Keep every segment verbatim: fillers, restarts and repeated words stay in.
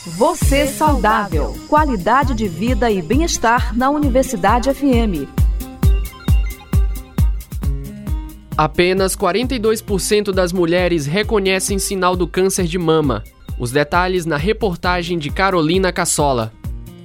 Você saudável. Qualidade de vida e bem-estar na Universidade F M. Apenas quarenta e dois por cento das mulheres reconhecem sinal do câncer de mama. Os detalhes na reportagem de Carolina Cassola.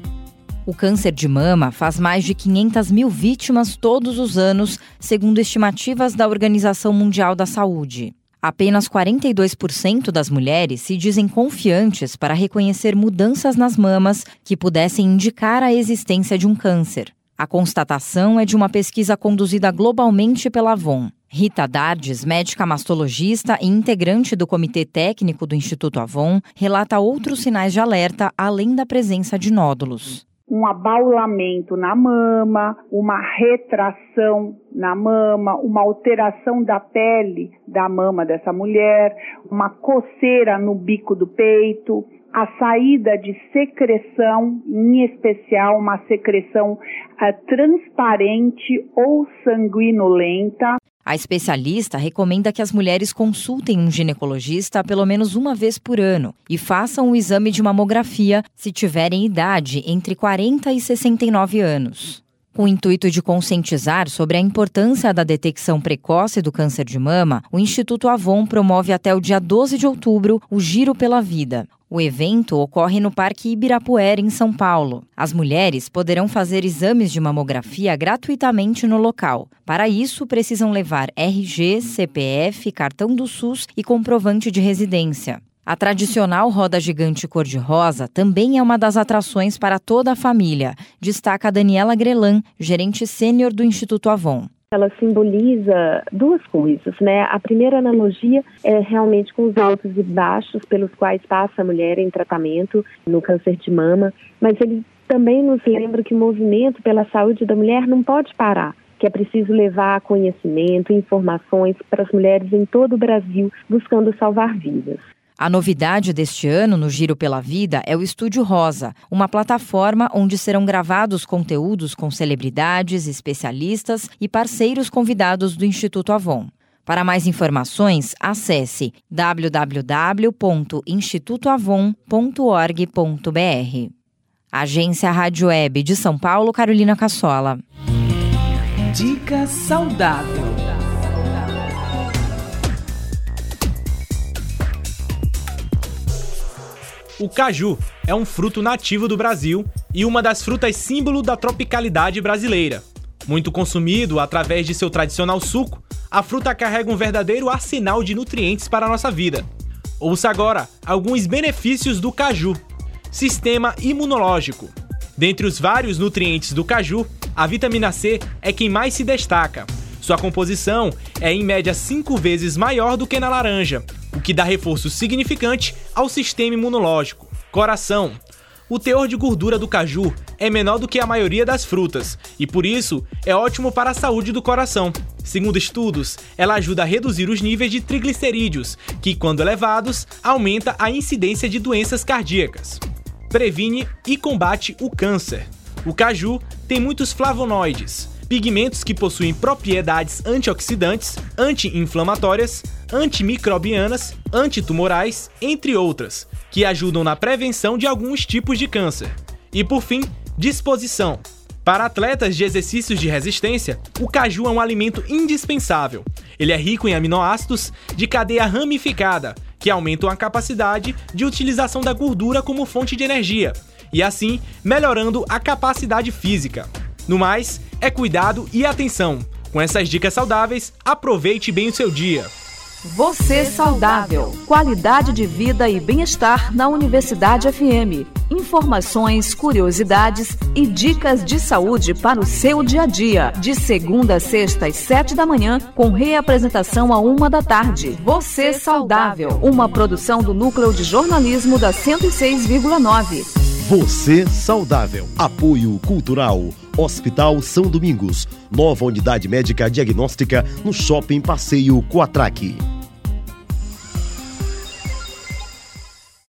O câncer de mama faz mais de quinhentas mil vítimas todos os anos, segundo estimativas da Organização Mundial da Saúde. Apenas quarenta e dois por cento das mulheres se dizem confiantes para reconhecer mudanças nas mamas que pudessem indicar a existência de um câncer. A constatação é de uma pesquisa conduzida globalmente pela Avon. Rita Dardes, médica mastologista e integrante do Comitê Técnico do Instituto Avon, relata outros sinais de alerta além da presença de nódulos. Um abaulamento na mama, uma retração na mama, uma alteração da pele da mama dessa mulher, uma coceira no bico do peito, a saída de secreção, em especial uma secreção uh, transparente ou sanguinolenta. A especialista recomenda que as mulheres consultem um ginecologista pelo menos uma vez por ano e façam o exame de mamografia se tiverem idade entre quarenta e sessenta e nove anos. Com o intuito de conscientizar sobre a importância da detecção precoce do câncer de mama, o Instituto Avon promove até o dia doze de outubro o Giro pela Vida. O evento ocorre no Parque Ibirapuera, em São Paulo. As mulheres poderão fazer exames de mamografia gratuitamente no local. Para isso, precisam levar R G, C P F, cartão do SUS e comprovante de residência. A tradicional roda gigante cor-de-rosa também é uma das atrações para toda a família, destaca Daniela Grelan, gerente sênior do Instituto Avon. Ela simboliza duas coisas, né? A primeira analogia é realmente com os altos e baixos pelos quais passa a mulher em tratamento no câncer de mama, mas ele também nos lembra que o movimento pela saúde da mulher não pode parar, que é preciso levar conhecimento e informações para as mulheres em todo o Brasil, buscando salvar vidas. A novidade deste ano no Giro pela Vida é o Estúdio Rosa, uma plataforma onde serão gravados conteúdos com celebridades, especialistas e parceiros convidados do Instituto Avon. Para mais informações, acesse w w w ponto instituto avon ponto org ponto b r. Agência Rádio Web de São Paulo, Carolina Cassola. Dica saudável. O caju é um fruto nativo do Brasil e uma das frutas símbolo da tropicalidade brasileira. Muito consumido através de seu tradicional suco, a fruta carrega um verdadeiro arsenal de nutrientes para a nossa vida. Ouça agora alguns benefícios do caju. Sistema imunológico. Dentre os vários nutrientes do caju, a vitamina C é quem mais se destaca. Sua composição é em média cinco vezes maior do que na laranja, o que dá reforço significante ao sistema imunológico. Coração. O teor de gordura do caju é menor do que a maioria das frutas e, por isso, é ótimo para a saúde do coração. Segundo estudos, ela ajuda a reduzir os níveis de triglicerídeos, que, quando elevados, aumenta a incidência de doenças cardíacas. Previne e combate o câncer. O caju tem muitos flavonoides, pigmentos que possuem propriedades antioxidantes, anti-inflamatórias, antimicrobianas, antitumorais, entre outras, que ajudam na prevenção de alguns tipos de câncer. E por fim, disposição. Para atletas de exercícios de resistência, o caju é um alimento indispensável. Ele é rico em aminoácidos de cadeia ramificada, que aumentam a capacidade de utilização da gordura como fonte de energia, e assim melhorando a capacidade física. No mais, é cuidado e atenção. Com essas dicas saudáveis, aproveite bem o seu dia. Você saudável. Qualidade de vida e bem-estar na Universidade F M. Informações, curiosidades e dicas de saúde para o seu dia a dia. De segunda a sexta às sete da manhã, com reapresentação à uma da tarde. Você saudável. Uma produção do Núcleo de Jornalismo da cento e seis vírgula nove. Você saudável. Apoio Cultural. Hospital São Domingos. Nova unidade médica diagnóstica no Shopping Passeio Coatraque.